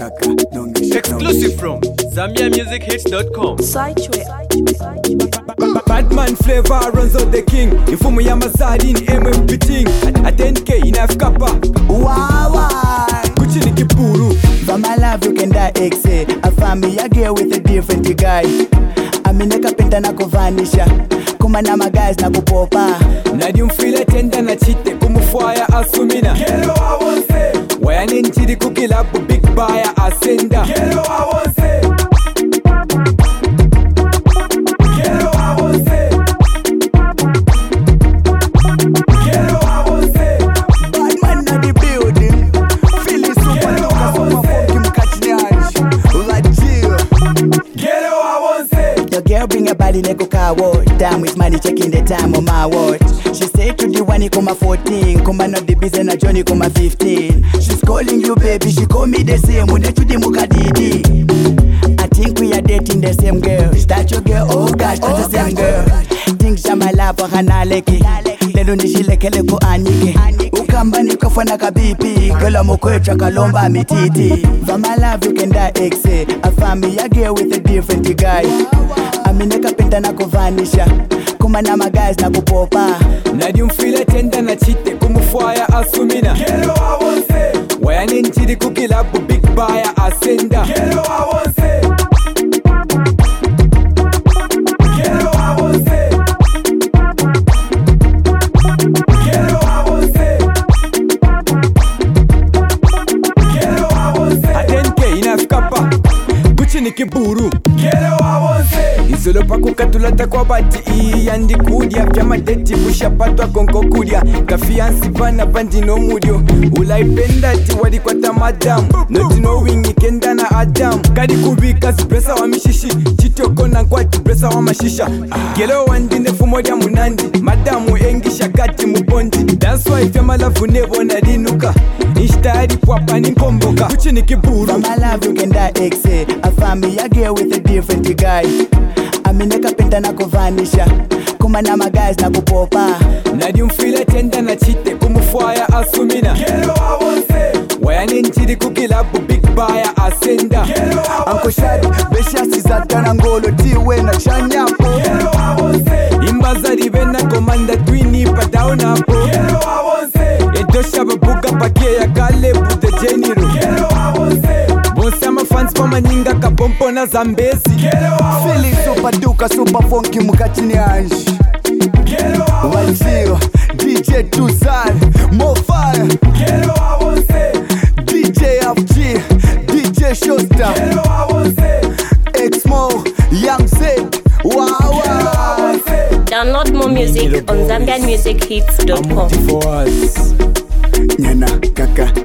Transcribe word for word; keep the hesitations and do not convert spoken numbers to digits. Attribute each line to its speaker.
Speaker 1: kaka nongesha
Speaker 2: Exclusive from Zambia Music Hits dot com.
Speaker 1: Batman flavor runs out the king. Ifumu ya mazadi ni M M P ting. A ten K inafika pa
Speaker 3: Wawa
Speaker 1: Kuchi ni kipuru.
Speaker 3: For my love you can die exe. A family a girl with a different guy. Amineka penta na kuvanisha. Kuma na guys na kupopa.
Speaker 1: Nadi mfile tenda na chite kumufwaya asumina.
Speaker 4: Kero awonse
Speaker 1: Wayane nchidi kukilabu big buyer asenda.
Speaker 4: Kero awonse Kero awonse Kero awonse
Speaker 3: Batman na the building. Feeling super duper super funky mkachinyaji. Wajio
Speaker 4: Kero awonse
Speaker 3: Your girl bring her body like a car wash. Time with money checking the time on my watch. She say to the one, come fourteen. Come not the busy na Johnny, come fifteen. She's calling you baby, she call me the same. When they to the mukadidi. I think we are dating the same girl. Is that your girl? Oh gosh, that's the same girl. Think shama la for hanaleki. Lelo nishilekele ko anike. Ukamba nikofana kabipi. Girl mokwecha kalomba mititi. For my love you can die exe. A family a girl with a different guy. Amineka penta na kuvanisha. Kuma na guys na kupopa.
Speaker 1: Nadi mfile tenda na chite kumufwaya asumina.
Speaker 4: Kero awonse
Speaker 1: Wayane nchidi kukilabu big buyer asenda.
Speaker 4: Kero awonse Kero awonse Kero awonse Kero awonse
Speaker 1: A ten K inafika pa Kuchi ni kiburu.
Speaker 4: Kero awonse
Speaker 1: Izolo pa kukatulata kwa bati iyi yandi kudia. Vyama deti busha patwa konko kudia. Kafiansi pana pandi no mudio. Ulaipenda ti wadi kwa tamadam. Noti no wingi kenda na adam. Kadi kubika zipresa wa mishishi. Chitoko na kwa tipresa wa mashisha. Gelo wandine fumodia munandi. Madamu engisha kati mubondi. That's why vyama lafu nevo na dinuka. Ishtari pwapa ni komboka. Kuchi ni kiburu.
Speaker 3: For my love you can die exe. A family a girl with a different guy. Amineka penta na kuvanisha. Kuma na guys na kupopa.
Speaker 1: Nadi mfile tenda na chite kumufwaya asumina.
Speaker 4: Kero awonse
Speaker 1: Wayane nchidi kukilabu big buyer asenda.
Speaker 4: Kero
Speaker 3: Uncle Shadi, besha sizatana ngolo tiwe na chanyapo.
Speaker 4: Kero awonse
Speaker 1: Imbaza ribena komanda twini pa down hapo.
Speaker 4: Kero awonse
Speaker 1: Edosha babuka pakia ya kale bude jeniro.
Speaker 4: Kero awonse
Speaker 1: Bonsama fans pa manyinga kapompo na zambezi.
Speaker 4: Kero awonse
Speaker 3: Feeling super duper super funky mkachinyaji.
Speaker 4: Kero awonse
Speaker 3: Wajio D J Tuzal, Mo Fire,
Speaker 4: Kero awonse
Speaker 3: D J F G, D J Showstar,
Speaker 4: Kero awonse
Speaker 3: X-Mo, Young Zed, wow wow.
Speaker 5: Download more music on Zambian Music Hits dot com.
Speaker 1: For us.
Speaker 3: Nyana kaka